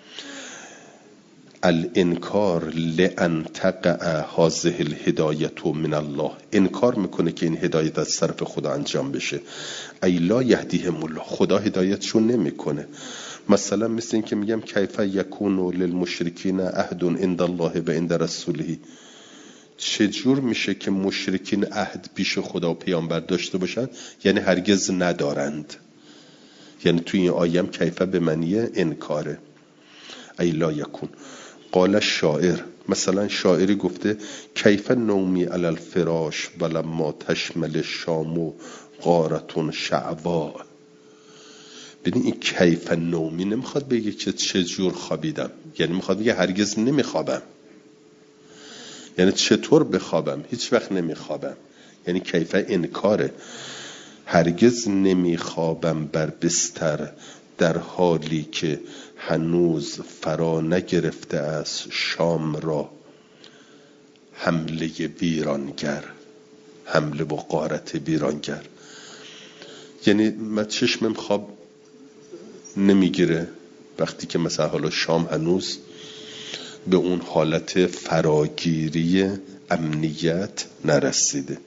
الانکار لان تقع هذه الهدایت من الله. انکار میکنه که این هدایت از طرف خدا انجام بشه. ای لا یهدیهم الله. خدا هدایتشون نمیکنه. مثلا مثل این که میگم کیف یکون للمشرکین عهد عند الله و عند رسوله. چجور میشه که مشرکین عهد پیش خدا و پیامبر داشته باشن؟ یعنی هرگز ندارند. یعنی توی این آیه کیف به معنی انکاره. ای لا یکون. قال الشاعر. مثلا شاعری گفته کیف نومی علی الفراش ولما تشمل الشام غارتون شعوا. ببین این کیف نومی نمیخواد بگه که چجور خوابیدم، یعنی میخواد بگه هرگز نمیخوابم. یعنی چطور بخوابم؟ هیچ وقت نمیخوابم. یعنی کیف انکاره. هرگز نمیخوابم بر بستر در حالی که هنوز فرا نگرفته است شام را حمله ویرانگر، حمله و غارت ویرانگر. یعنی من چشمم خواب نمیگیره وقتی که مثلا حالا شام هنوز به اون حالت فراگیری امنیت نرسیده.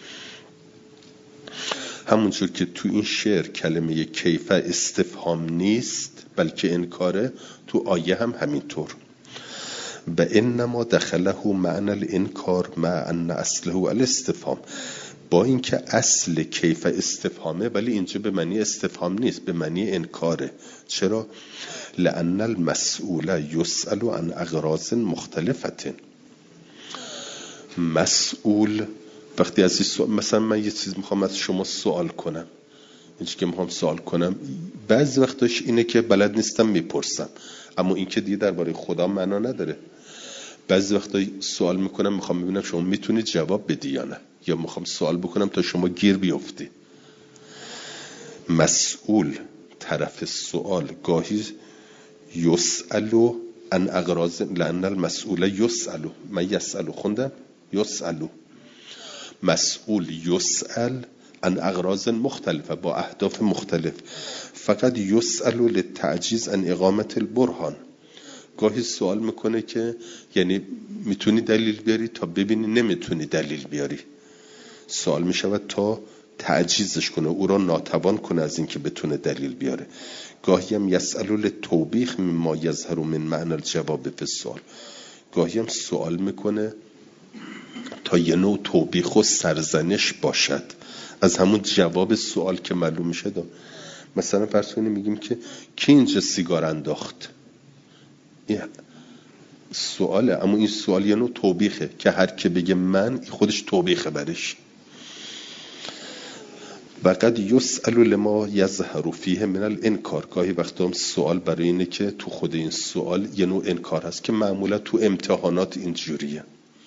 همونجور که تو این شعر کلمه کیف استفهام نیست بلکه انکاره، تو آیه هم همینطور. و انما دخله معنی الانکار مع ان اصله الاستفهام، با اینکه اصل کیف استفهامه ولی اینجا به معنی استفهام نیست، به معنی انکاره. چرا؟ لأن المسئول یسأل عن اغراض مختلفة. مسئول وقتی از این سوال، مثلا من یه چیز میخوام از شما سوال کنم، اینجا که میخوام سوال کنم بعضی وقتاش اینه که بلد نیستم میپرسم، اما این که دیگه درباره خدا معنا نداره. بعضی وقتا سوال میکنم میخوام ببینم شما میتونید جواب بدی یا نه، یا میخوام سوال بکنم تا شما گیر بیفتی. مسئول طرف سوال گاهی یسألو عن اغراض، لأن المسئول یسألو، من یسألو خوندم یسألو، مسئول یسأل عن اغراض مختلفه، با اهداف مختلف. فقط یسألو للتعجیز عن اقامت البرهان، گاهی سوال میکنه که یعنی میتونی دلیل بیاری تا ببینی نمیتونی دلیل بیاری، سوال میشود تا تعجیزش کنه، او را ناتوان کنه از اینکه بتونه دلیل بیاره. گاهی هم یسألو للتوبیخ مما یظهر من معنی الجواب فی السؤال، گاهی هم سوال میکنه تا یه نوع توبیخ و سرزنش باشد از همون جواب سوال که معلوم میشه. دا مثلا فرض کنیم میگیم که کی اینجا سیگار انداخت، این سواله، اما این سوال یه نوع توبیخه که هر که بگه من، خودش توبیخه برش. و قد یسأل لما یظهر فیه من الانکار، گاهی وقتا هم سوال برای اینه که تو خود این سوال یه نوع انکار هست که معمولا تو امتحانات اینجوریه.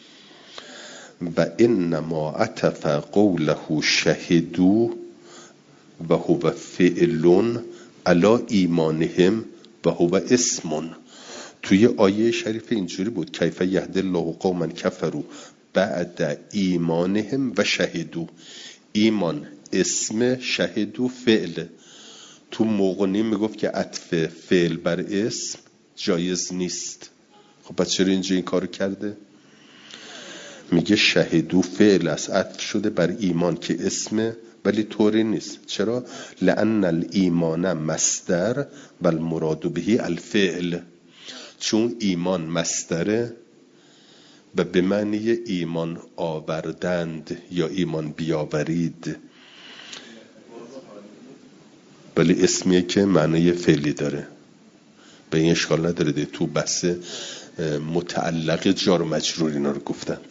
و انما عطف قوله شهدوا و هو فعل علی ایمانهم و هو اسم. توی آیه شریف اینجوری بود کیف یهدی الله قوما کفروا بعد ایمانهم و شهدوا، ایمان اسم، شهدوا فعل. تو مغنی میگفت که عطف فعل بر اسم جایز نیست. خب پس چرا اینجا این کارو کرده؟ میگه شهدوا فعل است، عطف شده بر ایمان که اسمه ولی طوری نیست. چرا؟ لأن الایمان مصدر و المراد به الفعل، چون ایمان مصدره و به معنی ایمان آوردند یا ایمان بیاورید، ولی اسمیه که معنی فعلی داره. به این اشکال نداره ده. تو بحث متعلق جار و مجرور اینا رو گفتند.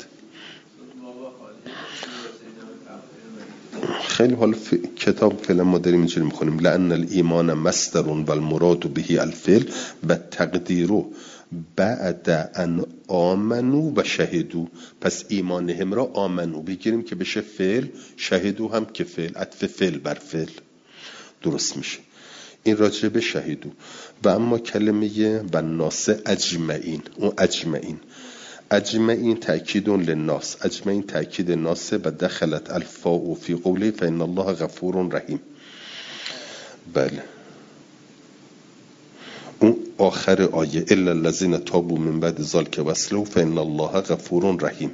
خیلی حالا ف... کتاب فعلا ما داریم اینجوری میخونیم لأن الایمان مصدر و المراد به الفعل و تقدیر بعد ان آمنو و شهدو. پس ایمانهم را آمنو بگیریم که بشه فعل، شهدو هم که فعل، عطف فعل بر فعل درست میشه. این راجع به شهدو. و اما کلمه و ناس اجمعین، اون اجمعین اجمعین تأکید للناس، اجمعین تأکید ناس و دخلت الفاء فی قوله فإن الله غفور رحیم. بله اون آخر آیه الا الذین تابوا من بعد ذلک و اصلحوا فإن الله غفور رحیم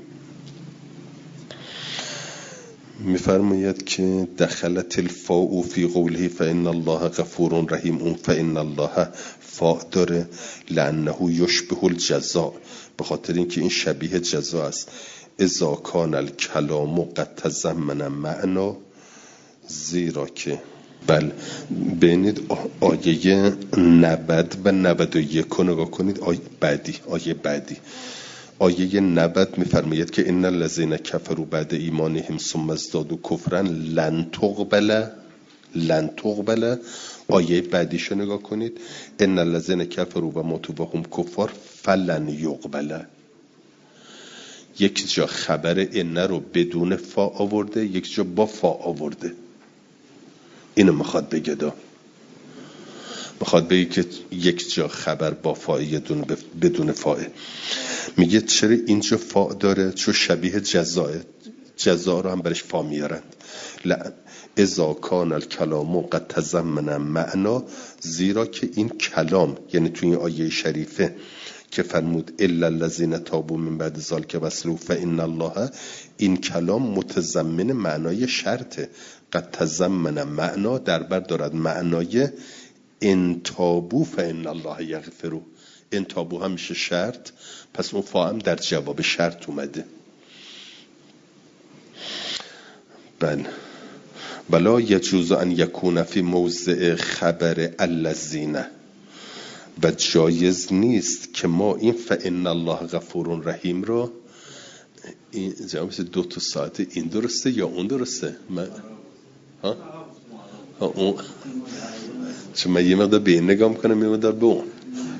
میفرماید که دخلت الفاء فی قوله فإن الله غفور رحیم، اون فإن الله فاء داره لأنه یشبه الجزاء، به خاطر اینکه این شبیه جزا است. اذا کان الکلام قد تضمن معنا، زیرا که بل ببینید آیه نود و نود و یک رو نگاه کنید، آیه بعدی آیه بعدی آیه نود میفرماید که ان الذين كفروا بعد ایمانهم ثم ازدادوا کفرا لن تقبل لن تقبل. آیه بعدیشو نگاه کنید ان الذين كفروا و ماتوا وهم کفار فلن یقبل. یک جا خبر ان رو بدون فا آورده، یک جا با فا آورده. اینو میخواد بگه دا میخواد بگه که یک جا خبر با فا، یه دونه بدون فا. میگه چرا اینجا فا داره؟ چون شبیه جزاه، جزا رو هم برش فا میارند. اذا کان الکلام قد تضمن معنا، زیرا که این کلام یعنی توی این آیه شریفه که فرمود الا الذین تابوا من بعد ذلک و اصلحوا فإن الله، این کلام متضمن معنای شرطه. قد تضمن معنا در بر دارد معنای ان تابوا فإن الله یغفر، ان تابو هم میشه شرط، پس اون فا هم در جواب شرط اومده. بله. بلا یجوز ان یکون فی موضع خبر الذین، و جایز نیست که ما این فإن الله غفور رحیم رو این جواب دو تا ساعت این درسته یا اون درسته؟ من ها ها اون چون من یه مقدار به این نگاه میکنم یه مقدار به اون.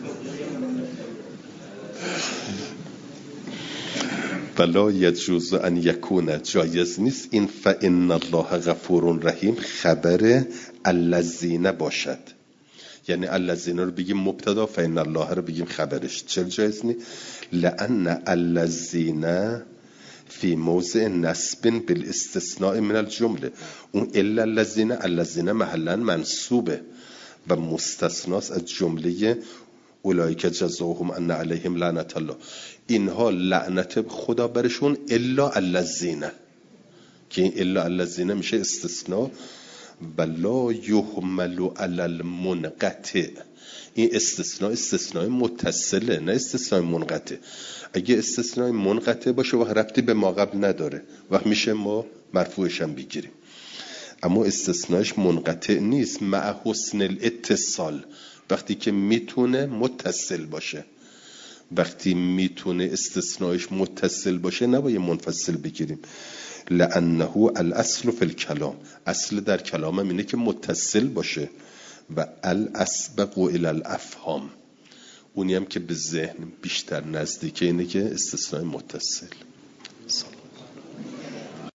بلا یجوز ان یکون، جایز نیست این فإن الله غفور رحیم خبر الذین باشد، یعنی الذین رو بگیم مبتدا، فإن الله رو بگیم خبرش. چرا جایز نیست؟ لأن الذین فی موضع نصب بالاستثناء من الجمله، اون الا الذین، الذین محلا منصوبه و مستثناست از جمله اولئک جزاهم ان علیهم لعنت الله، اینها لعنت خدا برشون الا الذین، که این الا الذین میشه استثناء. بلا یحمل علی المنقطع، این استثناء استثناء متصله نه استثناء منقطع. اگه استثناء منقطع باشه و ربطی به ما قبل نداره وقت میشه ما مرفوعش هم بگیریم، اما استثناءش منقطع نیست، مع حسن الاتصال، وقتی که میتونه متصل باشه. وقتی میتونه استثناءش متصل باشه نباید منفصل بگیریم. لانه الاصل فی الکلام، اصل در کلام هم اینه که متصل باشه، و الاسبق الی الافهام، اونی هم که به ذهن بیشتر نزدیکه اینه که استثناء متصل.